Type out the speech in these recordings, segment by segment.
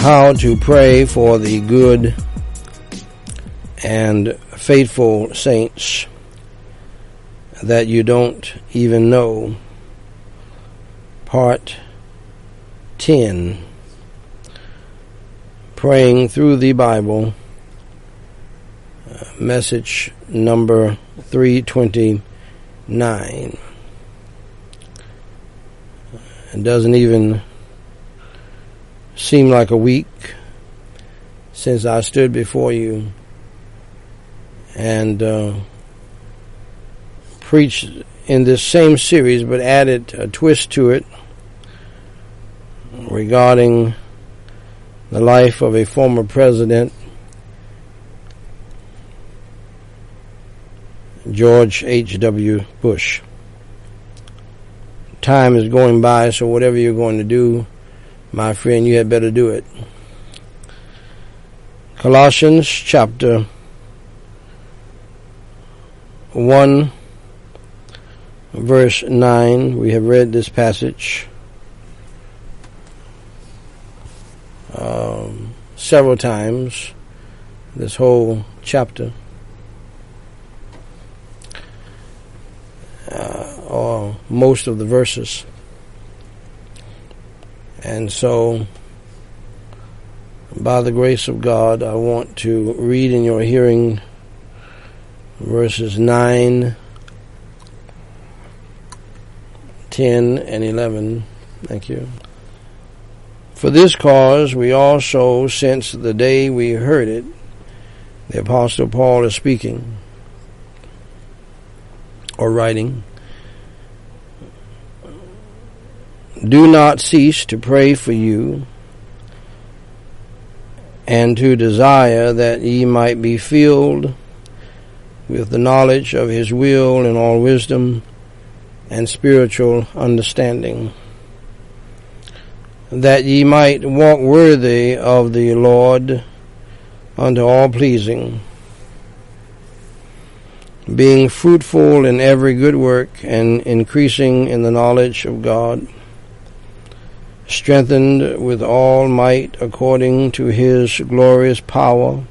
how to pray for the good and faithful saints that you don't even know. Part 10. Praying through the Bible. Message number 329. It doesn't even seem like a week since I stood before you and preached in this same series, but added a twist to it regarding the life of a former president, George H.W. Bush. Time is going by, so whatever you're going to do, my friend, you had better do it. Colossians chapter 1, verse 9. We have read this passage several times, this whole chapter, or most of the verses. And so, by the grace of God, I want to read in your hearing verses 9, 10, and 11. Thank you. For this cause we also, since the day we heard it, the Apostle Paul is speaking or writing, do not cease to pray for you and to desire that ye might be filled with the knowledge of his will in all wisdom and spiritual understanding, that ye might walk worthy of the Lord unto all pleasing, being fruitful in every good work and increasing in the knowledge of God, strengthened with all might according to his glorious power,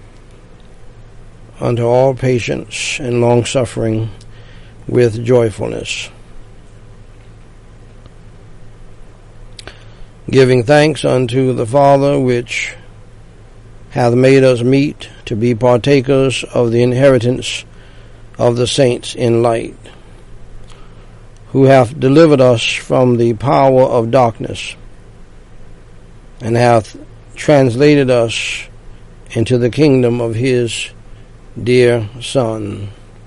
unto all patience and long-suffering with joyfulness, giving thanks unto the Father, which hath made us meet to be partakers of the inheritance of the saints in light, who hath delivered us from the power of darkness, and hath translated us into the kingdom of his dear Son,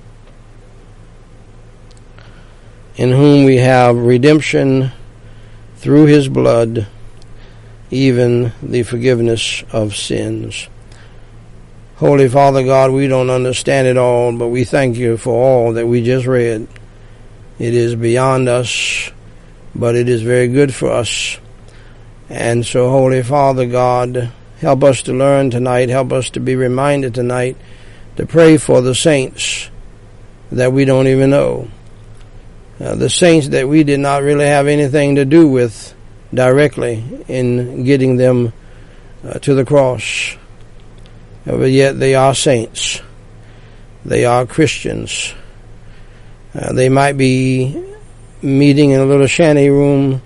in whom we have redemption through his blood, even the forgiveness of sins. Holy Father God, we don't understand it all, but we thank you for all that we just read. It is beyond us, but it is very good for us. And so, Holy Father God, help us to learn tonight, help us to be reminded tonight to pray for the saints that we don't even know. The saints that we did not really have anything to do with directly in getting them to the cross. But yet they are saints. They are Christians. They might be meeting in a little shanty room,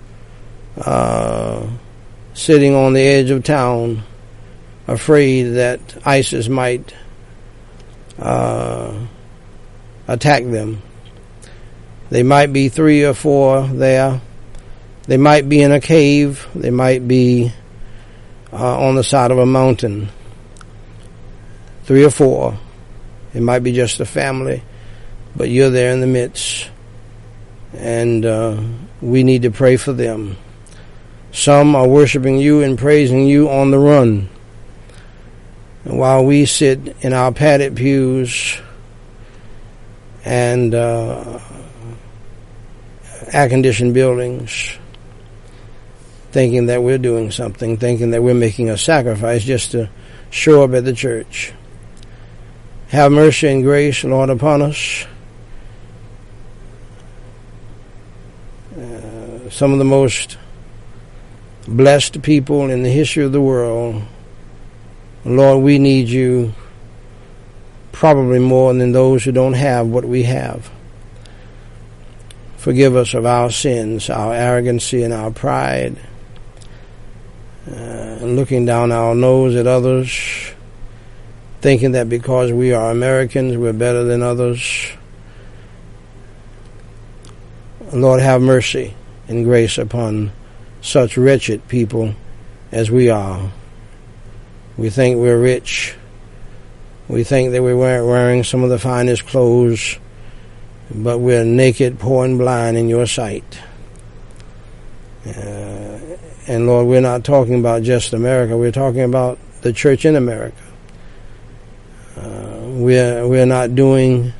sitting on the edge of town, afraid that ISIS might attack them. They might be 3 or 4 there. They might be in a cave. They might be on the side of a mountain. 3 or 4. It might be just a family, but you're there in the midst. And we need to pray for them. Some are worshiping you and praising you on the run, and while we sit in our padded pews and air-conditioned buildings, thinking that we're doing something, thinking that we're making a sacrifice just to show up at the church. Have mercy and grace, Lord, upon us. Some of the most blessed people in the history of the world. Lord, we need you probably more than those who don't have what we have. Forgive us of our sins, our arrogancy, and our pride, looking down our nose at others, thinking that because we are Americans, we're better than others. Lord, have mercy and grace upon such wretched people as we are. We think we're rich. We think that we're wearing some of the finest clothes, but we're naked, poor, and blind in your sight. And Lord, we're not talking about just America. We're talking about the church in America. We're not doing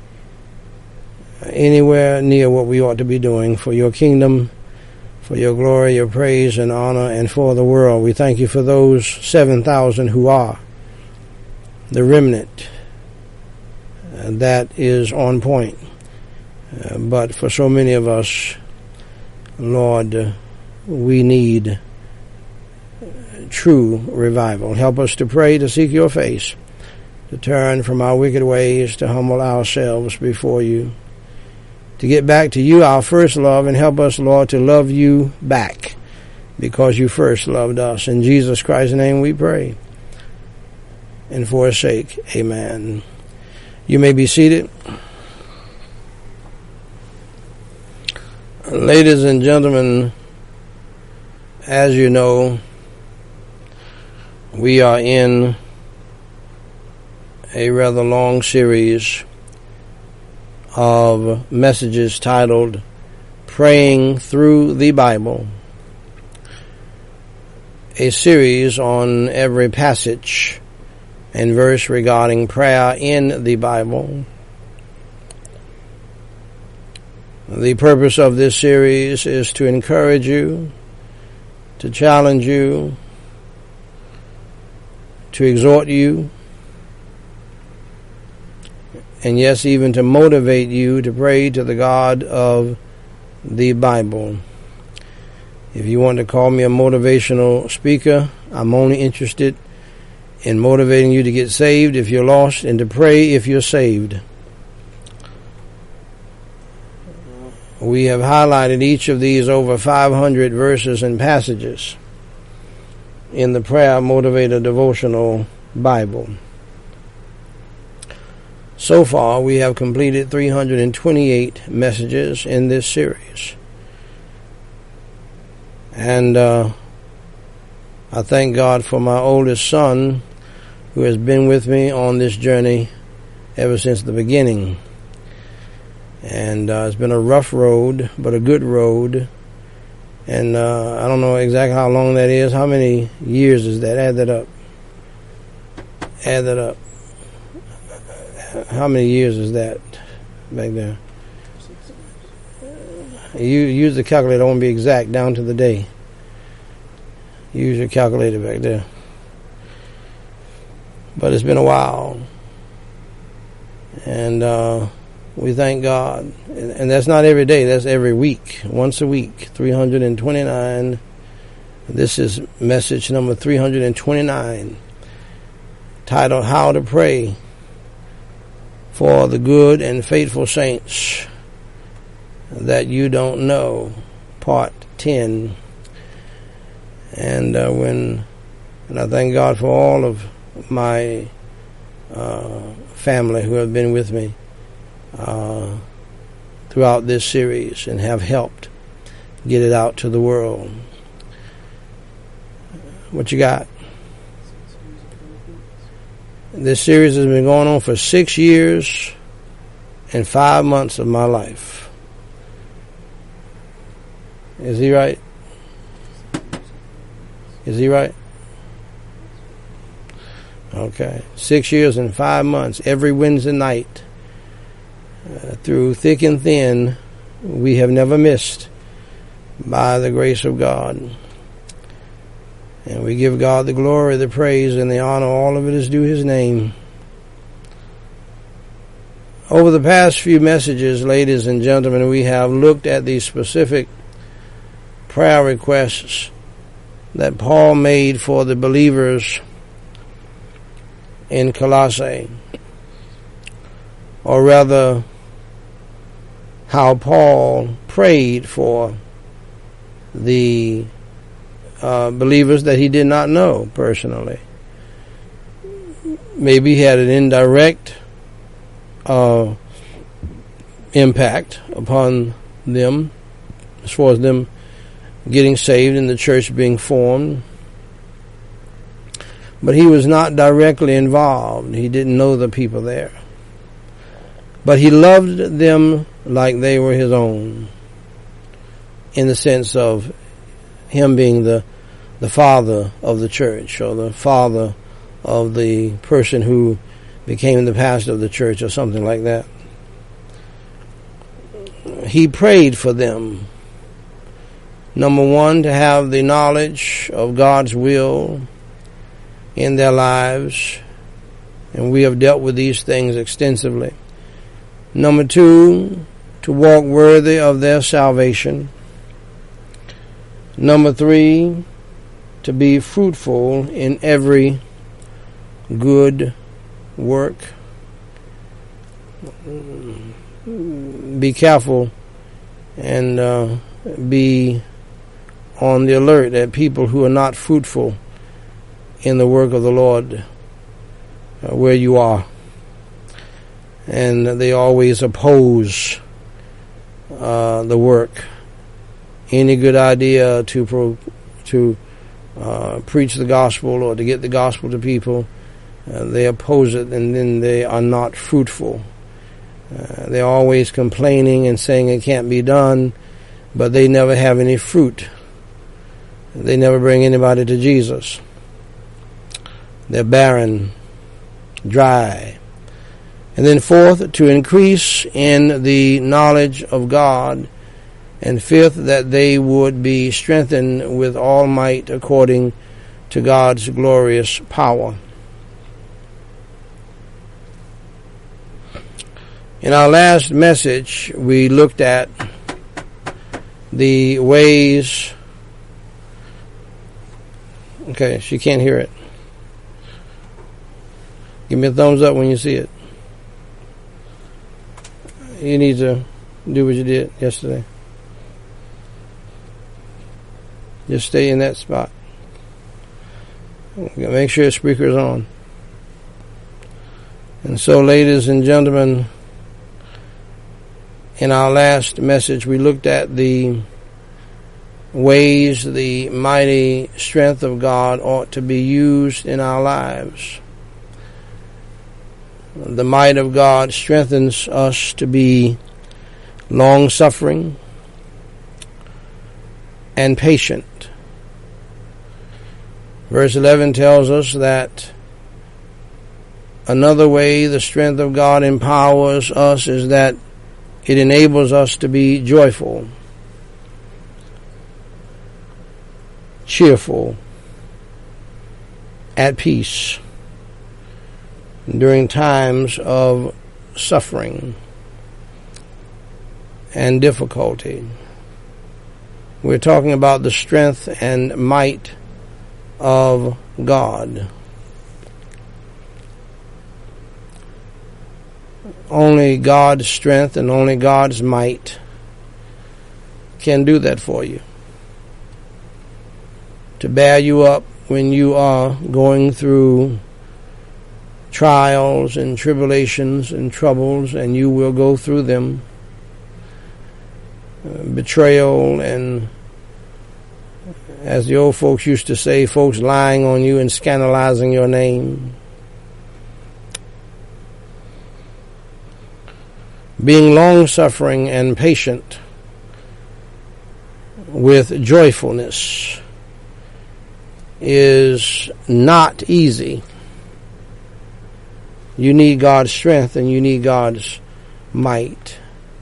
anywhere near what we ought to be doing for your kingdom, for your glory, your praise and honor, and for the world. We thank you for those 7,000 who are the remnant that is on point. But for so many of us, Lord, we need true revival. Help us to pray, to seek your face, to turn from our wicked ways, to humble ourselves before you, to get back to you, our first love, and help us, Lord, to love you back because you first loved us. In Jesus Christ's name we pray. And for his sake, amen. You may be seated. Ladies and gentlemen, as you know, we are in a rather long series of messages titled Praying Through the Bible, a series on every passage and verse regarding prayer in the Bible. The purpose of this series is to encourage you, to challenge you, to exhort you, and yes, even to motivate you to pray to the God of the Bible. If you want to call me a motivational speaker, I'm only interested in motivating you to get saved if you're lost and to pray if you're saved. We have highlighted each of these over 500 verses and passages in the Prayer Motivator Devotional Bible. So far, we have completed 328 messages in this series. And I thank God for my oldest son, who has been with me on this journey ever since the beginning. And it's been a rough road, but a good road. And I don't know exactly how long that is. How many years is that? Add that up. Add that up. How many years is that back there? You use the calculator. I want to be exact, down to the day. Use your calculator back there. But it's been a while. And we thank God. And that's not every day. That's every week. Once a week. 329. This is message number 329. Titled, How to Pray for the Good and Faithful Saints That You Don't Know. Part 10. And I thank God for all of my family who have been with me throughout this series and have helped get it out to the world. What you got? This series has been going on for 6 years and 5 months of my life. Is he right? Is he right? Okay. 6 years and 5 months. Every Wednesday night. Through thick and thin, we have never missed by the grace of God. And we give God the glory, the praise, and the honor. All of it is due his name. Over the past few messages, ladies and gentlemen, we have looked at the specific prayer requests that Paul made for the believers in Colossae, or rather how Paul prayed for the believers that he did not know personally. Maybe he had an indirect impact upon them as far as them getting saved and the church being formed. But he was not directly involved. He didn't know the people there. But he loved them like they were his own, in the sense of him being the father of the church, or the father of the person who became the pastor of the church, or something like that. He prayed for them. Number one, to have the knowledge of God's will in their lives, and we have dealt with these things extensively. Number two, to walk worthy of their salvation. Number three, to be fruitful in every good work. Be careful and be on the alert at people who are not fruitful in the work of the Lord where you are, and they always oppose the work. Any good idea to preach the gospel or to get the gospel to people, they oppose it, and then they are not fruitful. They're always complaining and saying it can't be done, but they never have any fruit. They never bring anybody to Jesus. They're barren, dry. And then fourth, to increase in the knowledge of God. And fifth, that they would be strengthened with all might according to God's glorious power. In our last message, we looked at the ways. Okay, she can't hear it. Give me a thumbs up when you see it. You need to do what you did yesterday. Just stay in that spot. Make sure the speaker is on. And so, ladies and gentlemen, in our last message, we looked at the ways the mighty strength of God ought to be used in our lives. The might of God strengthens us to be long-suffering and patient. Verse 11 tells us that another way the strength of God empowers us is that it enables us to be joyful, cheerful, at peace during times of suffering and difficulty. We're talking about the strength and might of God. Only God's strength and only God's might can do that for you. To bear you up when you are going through trials and tribulations and troubles, and you will go through them. Betrayal and, as the old folks used to say, folks lying on you and scandalizing your name. Being long-suffering and patient with joyfulness is not easy. You need God's strength and you need God's might.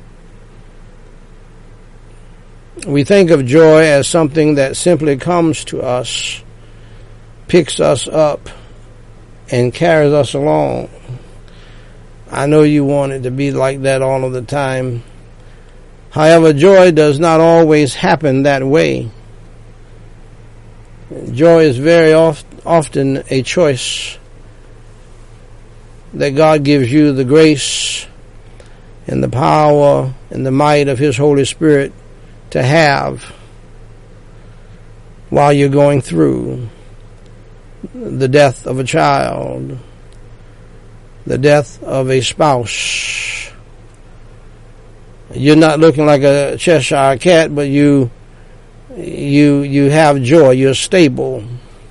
We think of joy as something that simply comes to us, picks us up, and carries us along. I know you want it to be like that all of the time. However, joy does not always happen that way. Joy is very often a choice that God gives you the grace and the power and the might of His Holy Spirit to have while you're going through the death of a child, the death of a spouse. You're not looking like a Cheshire cat, but you have joy. You're stable.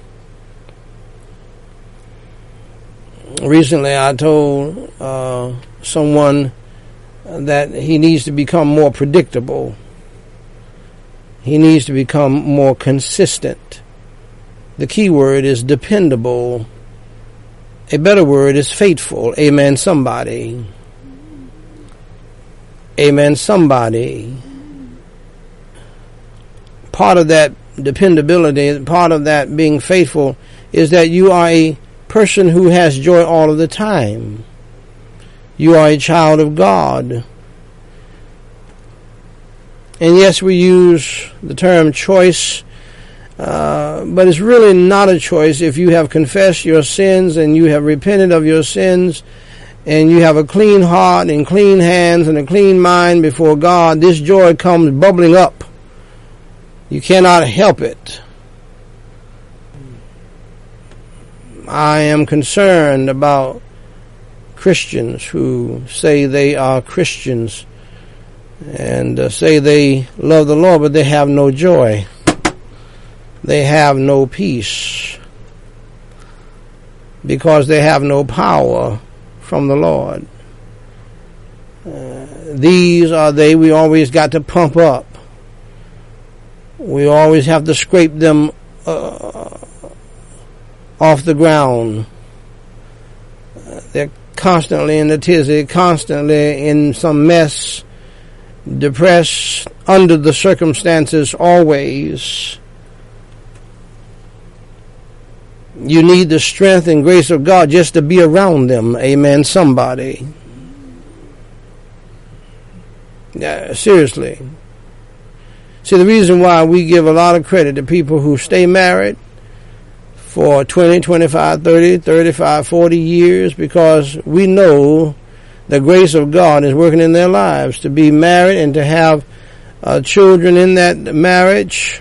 Recently, I told someone that he needs to become more predictable. He needs to become more consistent. The key word is dependable. A better word is faithful. Amen, somebody. Amen, somebody. Part of that dependability, part of that being faithful, is that you are a person who has joy all of the time. You are a child of God. And yes, we use the term choice, but it's really not a choice if you have confessed your sins and you have repented of your sins and you have a clean heart and clean hands and a clean mind before God. This joy comes bubbling up. You cannot help it. I am concerned about Christians who say they are Christians and say they love the Lord, but they have no joy. They have no peace because they have no power from the Lord. These are they we always got to pump up. We always have to scrape them off the ground. They're constantly in the tizzy, constantly in some mess, depressed under the circumstances always. You need the strength and grace of God just to be around them. Amen, somebody. Yeah, seriously. See, the reason why we give a lot of credit to people who stay married for 20, 25, 30, 35, 40 years, because we know the grace of God is working in their lives to be married and to have children in that marriage.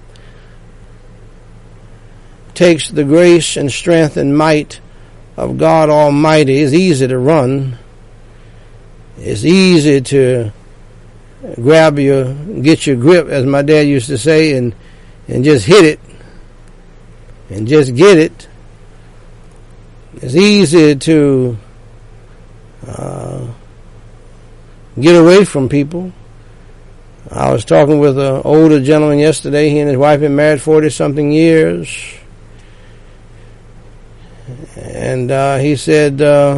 Takes the grace and strength and might of God Almighty. It's easy to run. It's easy to get your grip, as my dad used to say, and just hit it and just get it. It's easy to get away from people. I was talking with an older gentleman yesterday. He and his wife been married 40-something years. And he said,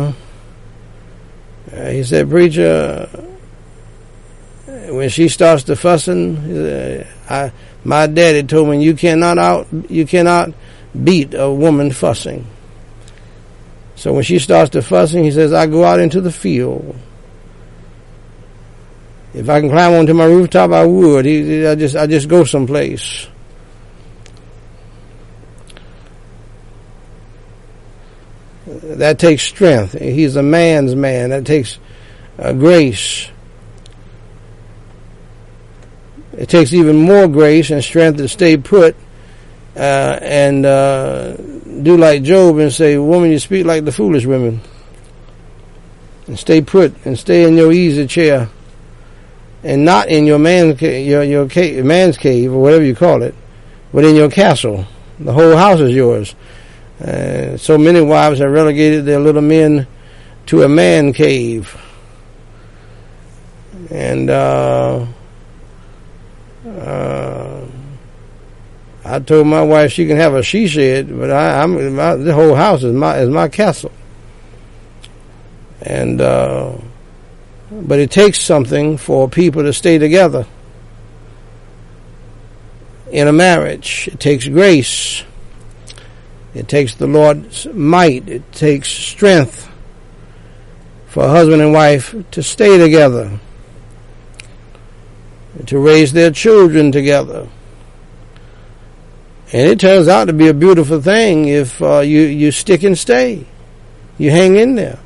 preacher, when she starts to fussing, my daddy told me you cannot beat a woman fussing. So when she starts to fussing, he says, I go out into the field. If I can climb onto my rooftop, I would. I just go someplace. That takes strength. He's a man's man. That takes grace. It takes even more grace and strength to stay put and do like Job and say, woman, you speak like the foolish women. And stay put and stay in your easy chair and not in your man's cave or whatever you call it, but in your castle. The whole house is yours. So many wives have relegated their little men to a man cave. And I told my wife she can have a she shed, but the whole house is my castle. And but it takes something for people to stay together in a marriage. It takes grace. It takes the Lord's might. It takes strength for a husband and wife to stay together, to raise their children together, And it turns out to be a beautiful thing if you stick and stay. You hang in there.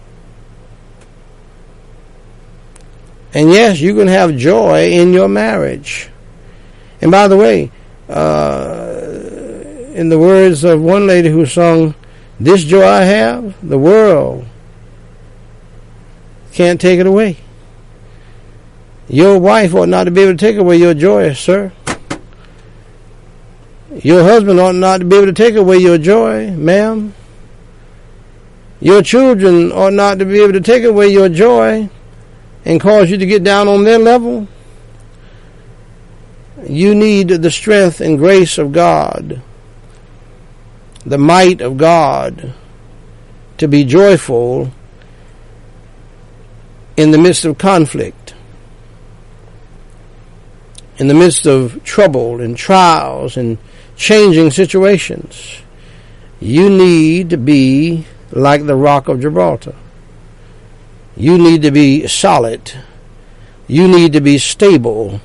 And yes, you can have joy in your marriage. And by the way, in the words of one lady who sung, "This joy I have, the world can't take it away." Your wife ought not to be able to take away your joy, sir. Your husband ought not to be able to take away your joy, ma'am. Your children ought not to be able to take away your joy and cause you to get down on their level. You need the strength and grace of God, the might of God, to be joyful in the midst of conflict, in the midst of trouble and trials and changing situations. You need to be like the Rock of Gibraltar. You need to be solid. You need to be stable.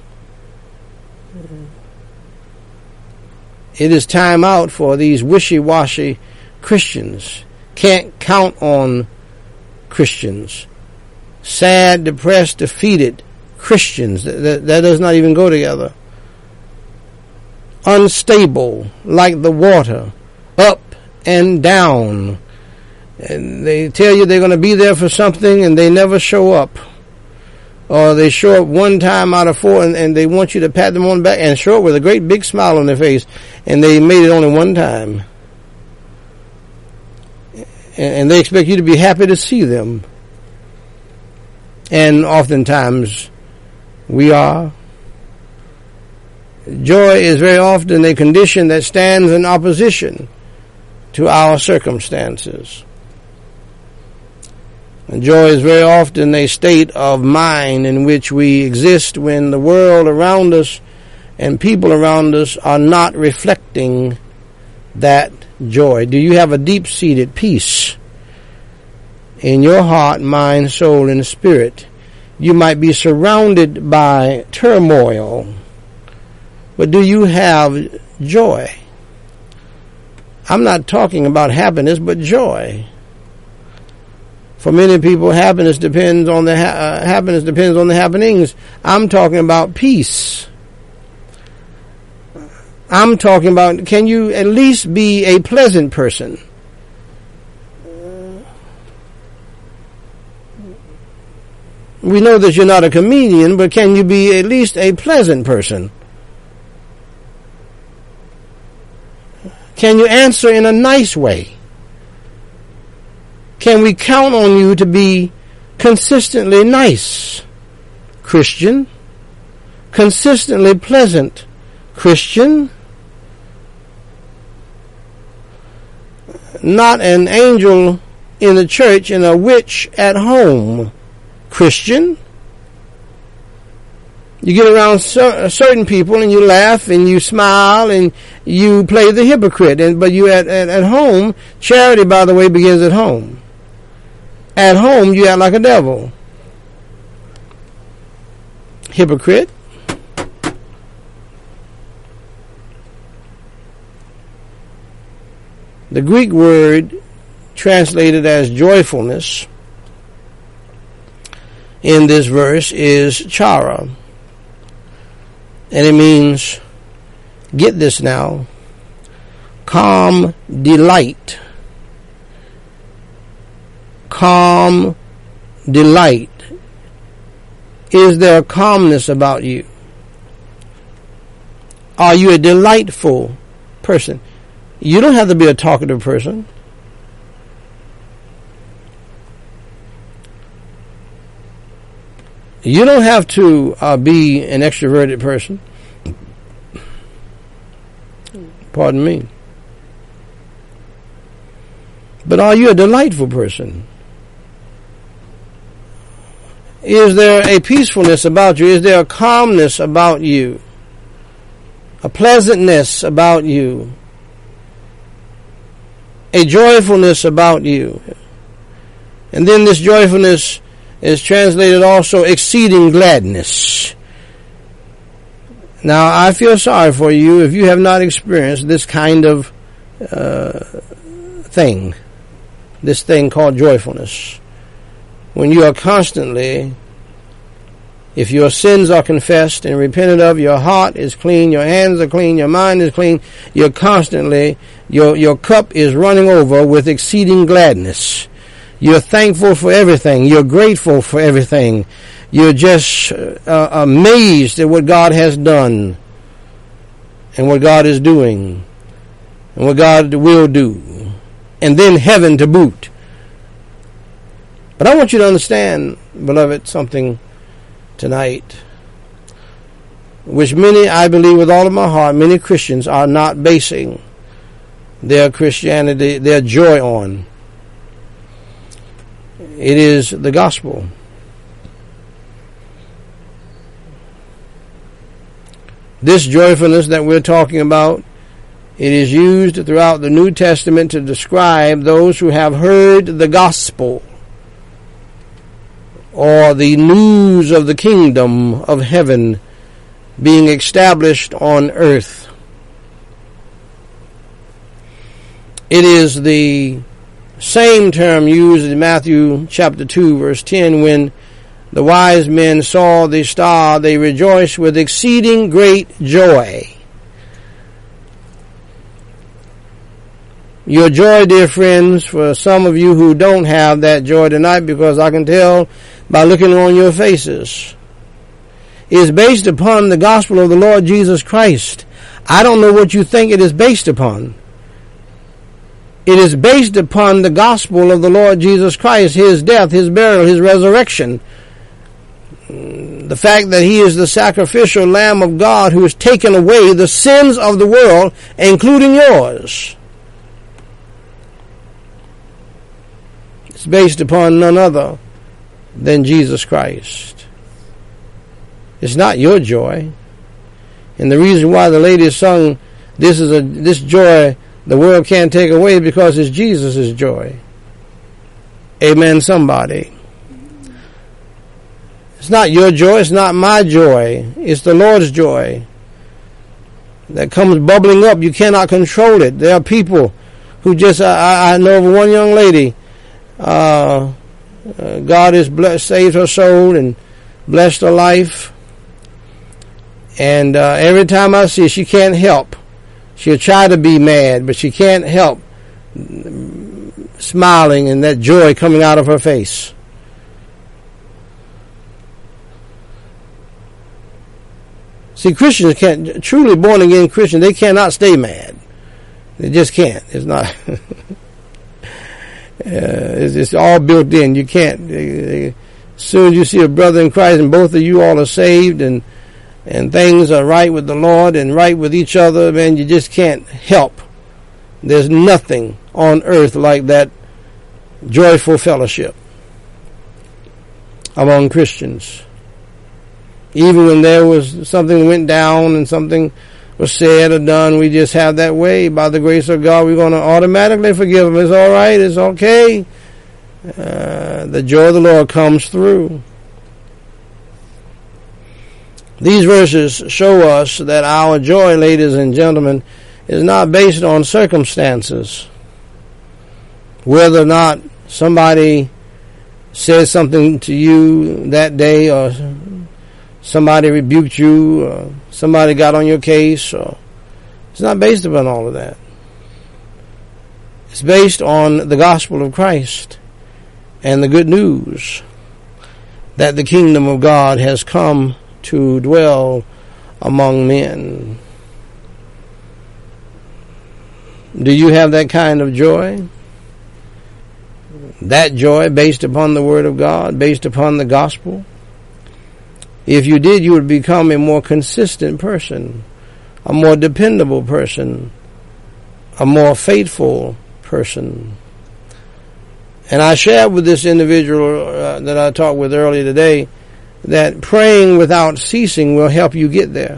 It is time out for these wishy-washy Christians. Can't count on Christians. Sad, depressed, defeated Christians. That does not even go together. Unstable, like the water, up and down. And they tell you they're going to be there for something and they never show up. Or they show up one time out of four and they want you to pat them on the back and show up with a great big smile on their face, and they made it only one time. And they expect you to be happy to see them. And oftentimes we are. Joy is very often a condition that stands in opposition to our circumstances. And joy is very often a state of mind in which we exist when the world around us and people around us are not reflecting that joy. Do you have a deep-seated peace in your heart, mind, soul, and spirit? You might be surrounded by turmoil, but do you have joy? I'm not talking about happiness, but joy. For many people, happiness depends on the happenings. I'm talking about peace. I'm talking about, can you at least be a pleasant person? We know that you're not a comedian, but can you be at least a pleasant person? Can you answer in a nice way? Can we count on you to be consistently nice Christian? Consistently pleasant Christian? Not an angel in the church and a witch at home Christian. You get around certain people and you laugh and you smile and you play the hypocrite. But you at home, charity, by the way, begins at home. At home, you act like a devil. Hypocrite. The Greek word translated as joyfulness in this verse is chara. And it means, get this now, calm delight. Calm delight. Is there a calmness about you? Are you a delightful person? You don't have to be a talkative person. You don't have to be an extroverted person. Pardon me. But are you a delightful person? Is there a peacefulness about you? Is there a calmness about you? A pleasantness about you? A joyfulness about you? And then this joyfulness is translated also exceeding gladness. Now, I feel sorry for you if you have not experienced this kind of thing, this thing called joyfulness. When you are constantly, if your sins are confessed and repented of, your heart is clean, your hands are clean, your mind is clean, you're constantly, your cup is running over with exceeding gladness. You're thankful for everything. You're grateful for everything. You're just amazed at what God has done and what God is doing and what God will do, and then heaven to boot. But I want you to understand, beloved, something tonight, which many, I believe with all of my heart, many Christians are not basing their Christianity, their joy on. It is the gospel. This joyfulness that we're talking about, it is used throughout the New Testament to describe those who have heard the gospel or the news of the kingdom of heaven being established on earth. It is the same term used in Matthew chapter 2 verse 10 when the wise men saw the star, they rejoiced with exceeding great joy. Your joy, dear friends, for some of you who don't have that joy tonight, because I can tell by looking on your faces, is based upon the gospel of the Lord Jesus Christ. I don't know what you think it is based upon. It is based upon the gospel of the Lord Jesus Christ, His death, His burial, His resurrection. The fact that He is the sacrificial Lamb of God who has taken away the sins of the world, including yours. It's based upon none other than Jesus Christ. It's not your joy. And the reason why the lady sung, this joy the world can't take away, because it's Jesus' joy. Amen, somebody. It's not your joy, it's not my joy. It's the Lord's joy that comes bubbling up. You cannot control it. There are people who just, I know of one young lady, God has blessed, saved her soul and blessed her life. And every time I see her, she can't help. She'll try to be mad, but she can't help smiling and that joy coming out of her face. See, Christians can't, truly born again Christians, they cannot stay mad. They just can't. It's not. It's all built in. You can't. As soon as you see a brother in Christ and both of you all are saved and things are right with the Lord and right with each other, man, you just can't help. There's nothing on earth like that joyful fellowship among Christians. Even when there was something went down and something was said or done, we just have that way. By the grace of God, we're going to automatically forgive them. It's all right. It's okay. The joy of the Lord comes through. These verses show us that our joy, ladies and gentlemen, is not based on circumstances. Whether or not somebody says something to you that day, or somebody rebuked you, or somebody got on your case, or it's not based upon all of that. It's based on the gospel of Christ and the good news that the kingdom of God has come to dwell among men. Do you have that kind of joy? That joy based upon the Word of God, based upon the gospel? If you did, you would become a more consistent person, a more dependable person, a more faithful person. And I shared with this individual that I talked with earlier today that praying without ceasing will help you get there.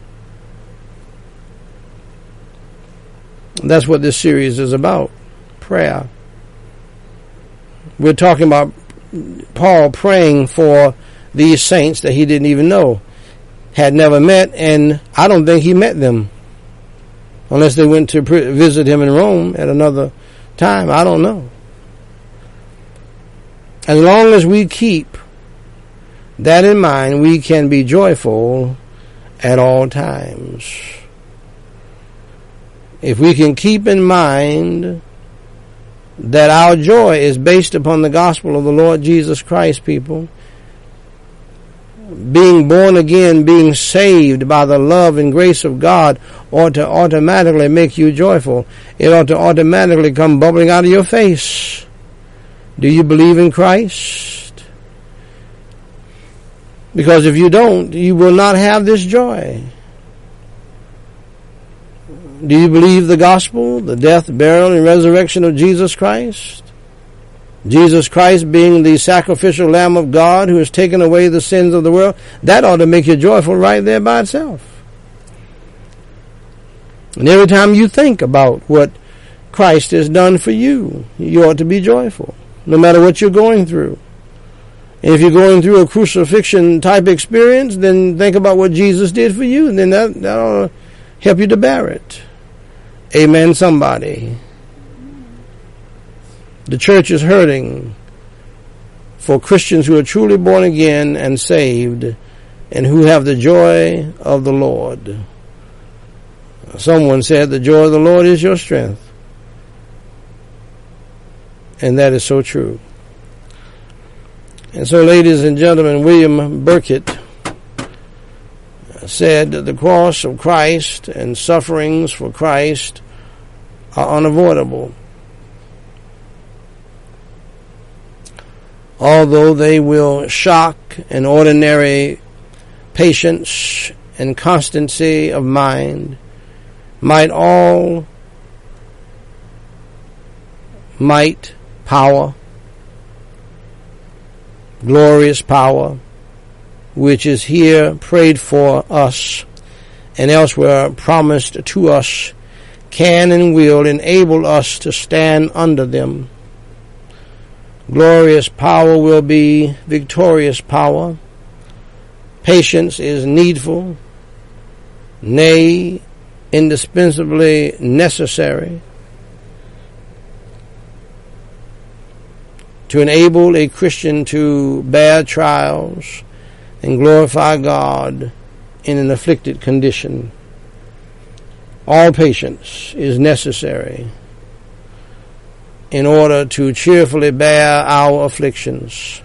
That's what this series is about, prayer. We're talking about Paul praying for these saints that he didn't even know. had never met, and I don't think he met them. Unless they went to visit him in Rome at another time. I don't know. As long as we keep that in mind, we can be joyful at all times. If we can keep in mind that our joy is based upon the gospel of the Lord Jesus Christ, people, being born again, being saved by the love and grace of God ought to automatically make you joyful. It ought to automatically come bubbling out of your face. Do you believe in Christ? Because if you don't, you will not have this joy. Do you believe the gospel, the death, burial, and resurrection of Jesus Christ? Jesus Christ being the sacrificial Lamb of God who has taken away the sins of the world, that ought to make you joyful right there by itself. And every time you think about what Christ has done for you, you ought to be joyful, no matter what you're going through. And if you're going through a crucifixion type experience, then think about what Jesus did for you, and then that ought to help you to bear it. Amen, somebody. The church is hurting for Christians who are truly born again and saved and who have the joy of the Lord. Someone said the joy of the Lord is your strength. And that is so true. And so, ladies and gentlemen, William Burkitt said that the cross of Christ and sufferings for Christ are unavoidable. Although they will shock an ordinary patience and constancy of mind, might, power, glorious power, which is here prayed for us and elsewhere promised to us, can and will enable us to stand under them. Glorious power will be victorious power. Patience is needful, nay, indispensably necessary to enable a Christian to bear trials and glorify God in an afflicted condition. All patience is necessary in order to cheerfully bear our afflictions.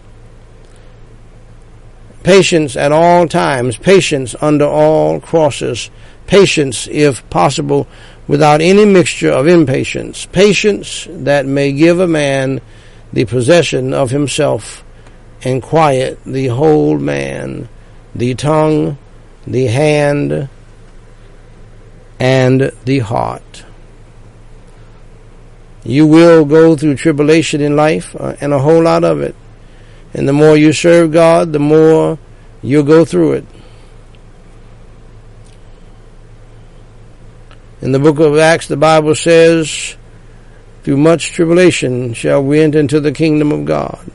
Patience at all times, patience under all crosses, patience, if possible, without any mixture of impatience, patience that may give a man the possession of himself and quiet the whole man, the tongue, the hand, and the heart. You will go through tribulation in life, and a whole lot of it. And the more you serve God, the more you'll go through it. In the book of Acts, the Bible says, through much tribulation shall we enter into the kingdom of God.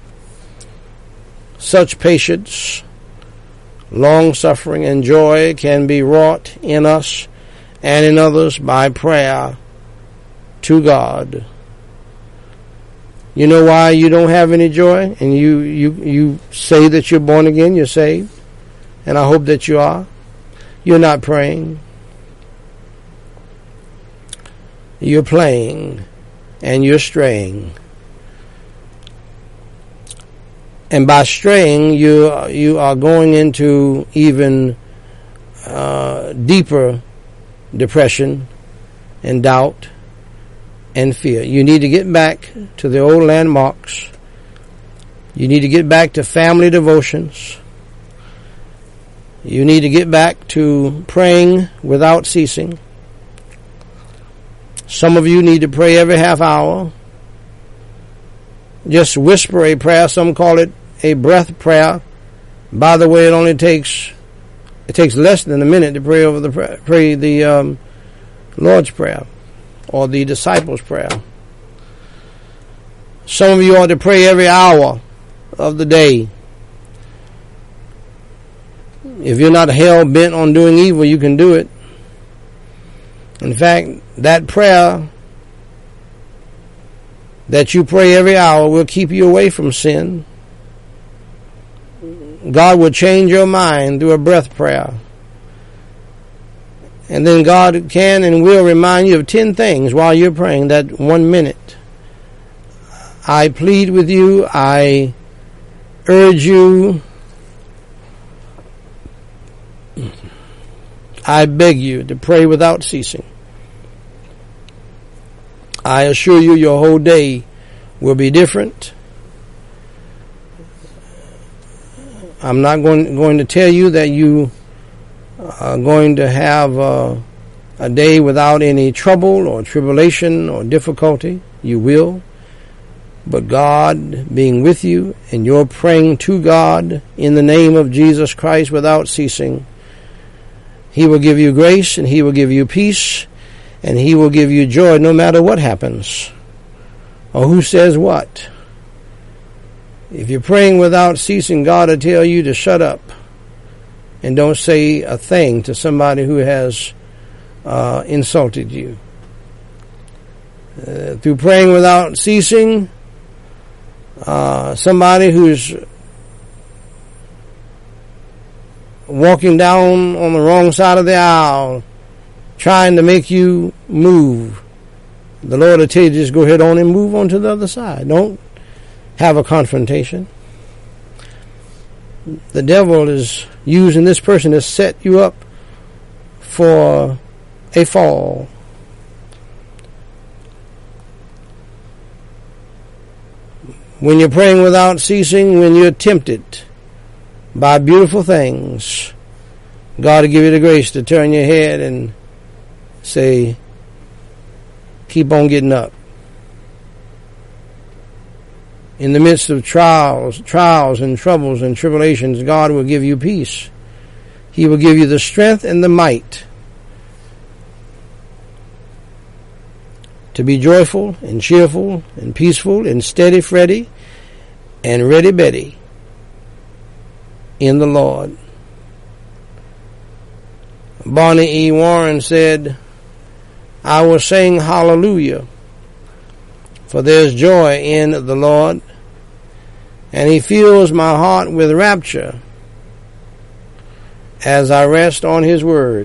Such patience, long-suffering, and joy can be wrought in us and in others by prayer to God. You know why you don't have any joy? And you say that you're born again, you're saved, and I hope that you are. You're not praying. You're playing, and you're straying. And by straying, you are going into even deeper depression and doubt and fear. You need to get back to the old landmarks. You need to get back to family devotions. You need to get back to praying without ceasing. Some of you need to pray every half hour. Just whisper a prayer. Some call it a breath prayer. By the way, it takes less than a minute to pray over the Lord's Prayer or the disciples' prayer. Some of you ought to pray every hour of the day. If you're not hell-bent on doing evil, you can do it. In fact, that prayer that you pray every hour will keep you away from sin. God will change your mind through a breath prayer. And then God can and will remind you of 10 things while you're praying that 1 minute. I plead with you, I urge you, I beg you to pray without ceasing. I assure you your whole day will be different. I'm not going to tell you that you are going to have a day without any trouble or tribulation or difficulty. You will. But God being with you and you're praying to God in the name of Jesus Christ without ceasing, He will give you grace and He will give you peace and He will give you joy no matter what happens or who says what. If you're praying without ceasing, God will tell you to shut up and don't say a thing to somebody who has insulted you. Through praying without ceasing, somebody who's walking down on the wrong side of the aisle, trying to make you move, the Lord will tell you just go ahead on and move on to the other side. Don't have a confrontation. The devil is using this person to set you up for a fall. When you're praying without ceasing, when you're tempted by beautiful things, God will give you the grace to turn your head and say, keep on getting up. In the midst of trials and troubles and tribulations, God will give you peace. He will give you the strength and the might to be joyful and cheerful and peaceful and steady Freddy and ready Betty in the Lord. Bonnie E. Warren said, I will sing hallelujah, for there's joy in the Lord, and He fills my heart with rapture as I rest on His word.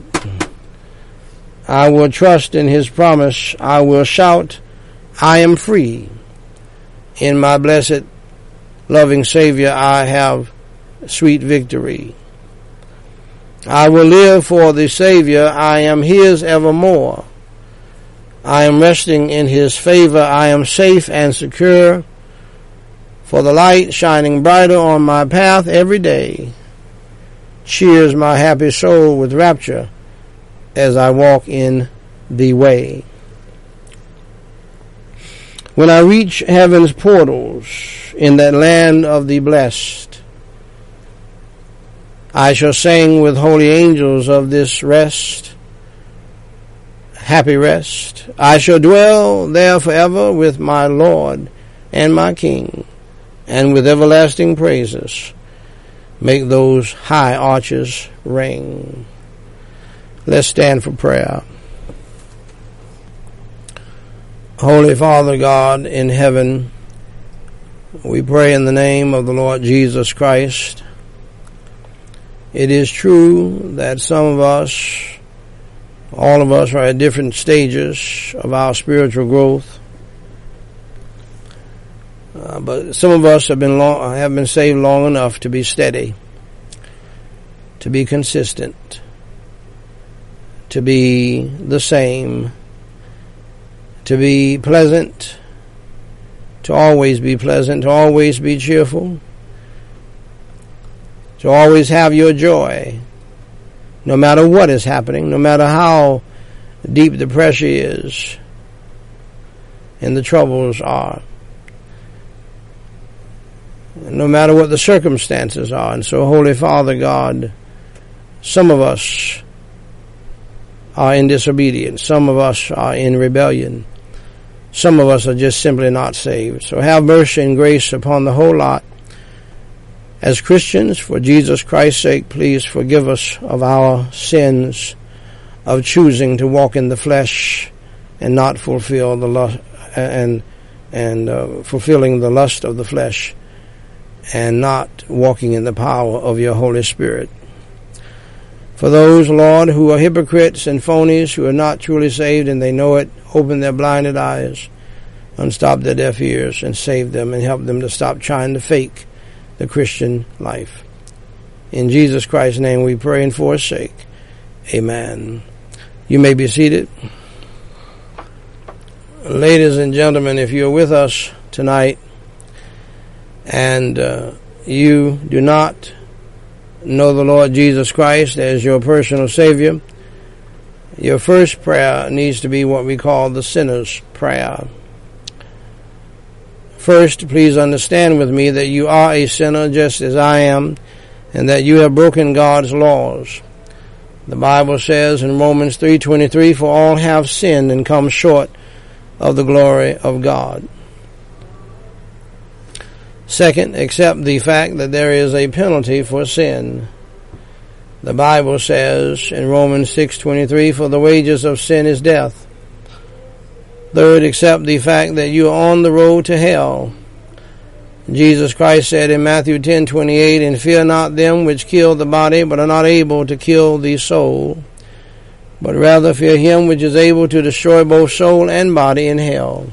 I will trust in His promise. I will shout, I am free. In my blessed, loving Savior, I have sweet victory. I will live for the Savior. I am His evermore. I am resting in His favor. I am safe and secure, for the light shining brighter on my path every day cheers my happy soul with rapture as I walk in the way. When I reach heaven's portals in that land of the blessed, I shall sing with holy angels of this rest, happy rest. I shall dwell there forever with my Lord and my King, and with everlasting praises make those high arches ring. Let's stand for prayer. Holy Father God in heaven, we pray in the name of the Lord Jesus Christ. It is true that some of us, all of us, are at different stages of our spiritual growth. But some of us have been saved long enough to be steady, to be consistent, to be the same, to be pleasant, to always be pleasant, to always be cheerful, to always have your joy, no matter what is happening, no matter how deep the pressure is and the troubles are, no matter what the circumstances are. And so, Holy Father God, some of us are in disobedience. Some of us are in rebellion. Some of us are just simply not saved. So have mercy and grace upon the whole lot As Christians, for Jesus Christ's sake, please forgive us of our sins of choosing to walk in the flesh and not fulfill the lust and fulfilling the lust of the flesh, and not walking in the power of your Holy Spirit. For those, Lord, who are hypocrites and phonies, who are not truly saved and they know it, open their blinded eyes, unstop their deaf ears, and save them and help them to stop trying to fake the Christian life. In Jesus Christ's name we pray and for his sake. Amen. You may be seated. Ladies and gentlemen, if you're with us tonight and you do not know the Lord Jesus Christ as your personal Savior, your first prayer needs to be what we call the sinner's prayer. First, please understand with me that you are a sinner just as I am, and that you have broken God's laws. The Bible says in Romans 3:23, for all have sinned and come short of the glory of God. Second, accept the fact that there is a penalty for sin. The Bible says in Romans 6:23, for the wages of sin is death. Third, accept the fact that you are on the road to hell. Jesus Christ said in Matthew 10:28, and fear not them which kill the body, but are not able to kill the soul, but rather fear him which is able to destroy both soul and body in hell.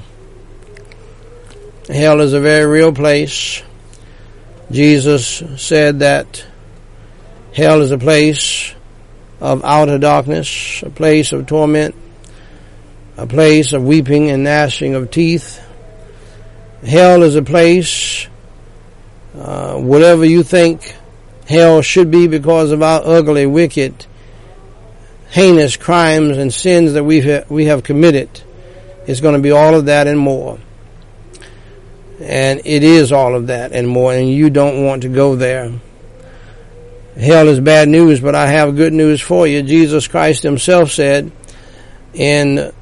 Hell is a very real place. Jesus said that hell is a place of outer darkness, a place of torment, a place of weeping and gnashing of teeth. Hell is a place, whatever you think hell should be because of our ugly, wicked, heinous crimes and sins that we have committed, it's going to be all of that and more. And it is all of that and more, and you don't want to go there. Hell is bad news, but I have good news for you. Jesus Christ himself said in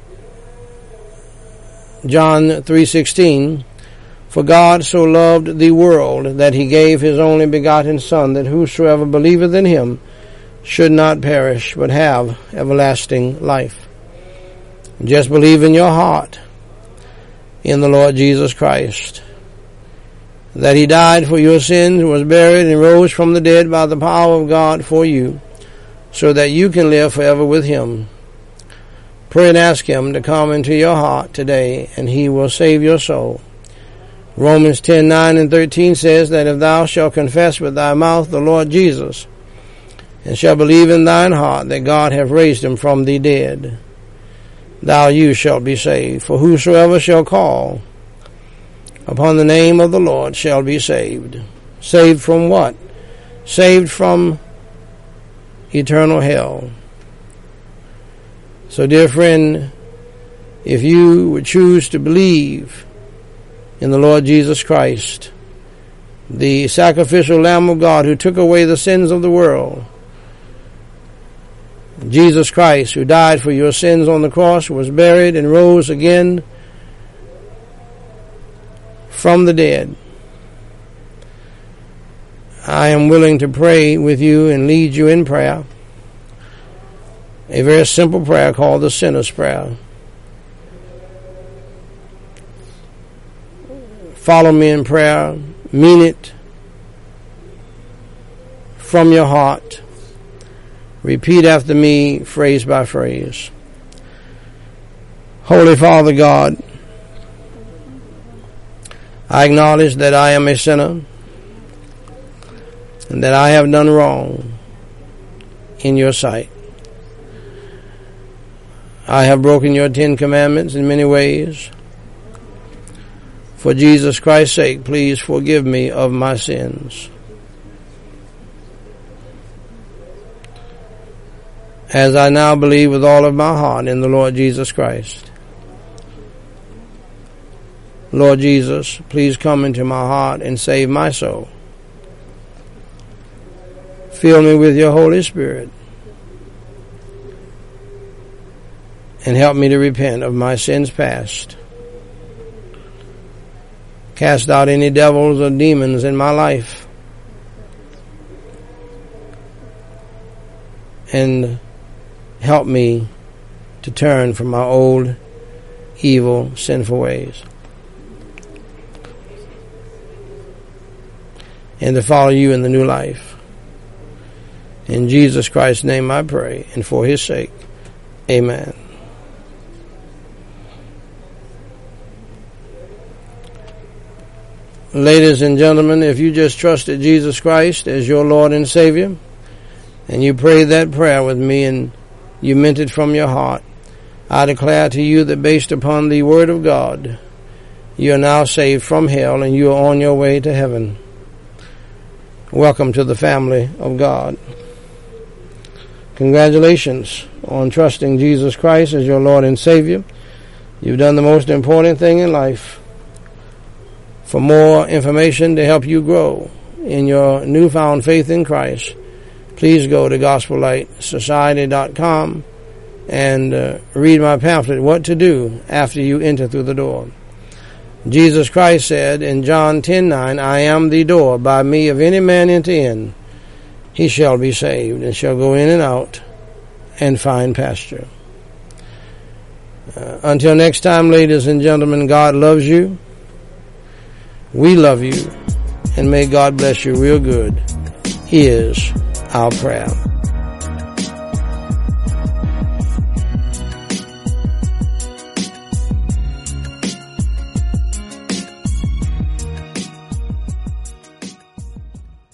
John 3:16, for God so loved the world that he gave his only begotten Son, that whosoever believeth in him should not perish, but have everlasting life. Just believe in your heart in the Lord Jesus Christ, that he died for your sins, was buried, and rose from the dead by the power of God for you, so that you can live forever with him. Pray and ask him to come into your heart today, and he will save your soul. Romans 10:9 and 13 says that if thou shalt confess with thy mouth the Lord Jesus, and shalt believe in thine heart that God hath raised him from the dead, you shalt be saved. For whosoever shall call upon the name of the Lord shall be saved. Saved from what? Saved from eternal hell. So, dear friend, if you would choose to believe in the Lord Jesus Christ, the sacrificial Lamb of God who took away the sins of the world, Jesus Christ who died for your sins on the cross, was buried and rose again from the dead, I am willing to pray with you and lead you in prayer. A very simple prayer called the sinner's prayer. Follow me in prayer. Mean it from your heart. Repeat after me, phrase by phrase. Holy Father God, I acknowledge that I am a sinner and that I have done wrong in your sight. I have broken your 10 commandments in many ways. For Jesus Christ's sake, please forgive me of my sins. As I now believe with all of my heart in the Lord Jesus Christ. Lord Jesus, please come into my heart and save my soul. Fill me with your Holy Spirit and help me to repent of my sins past. Cast out any devils or demons in my life and help me to turn from my old, evil, sinful ways, and to follow you in the new life. In Jesus Christ's name I pray, and for his sake, amen. Ladies and gentlemen, if you just trusted Jesus Christ as your Lord and Savior, and you prayed that prayer with me and you meant it from your heart, I declare to you that based upon the Word of God, you are now saved from hell and you are on your way to heaven. Welcome to the family of God. Congratulations on trusting Jesus Christ as your Lord and Savior. You've done the most important thing in life. For more information to help you grow in your newfound faith in Christ, please go to GospelLightSociety.com and read my pamphlet, What to Do After You Enter Through the Door. Jesus Christ said in John 10:9, I am the door. By me, if any man enter in, he shall be saved, and shall go in and out and find pasture. Until next time, ladies and gentlemen, God loves you. We love you, and may God bless you real good, is our prayer.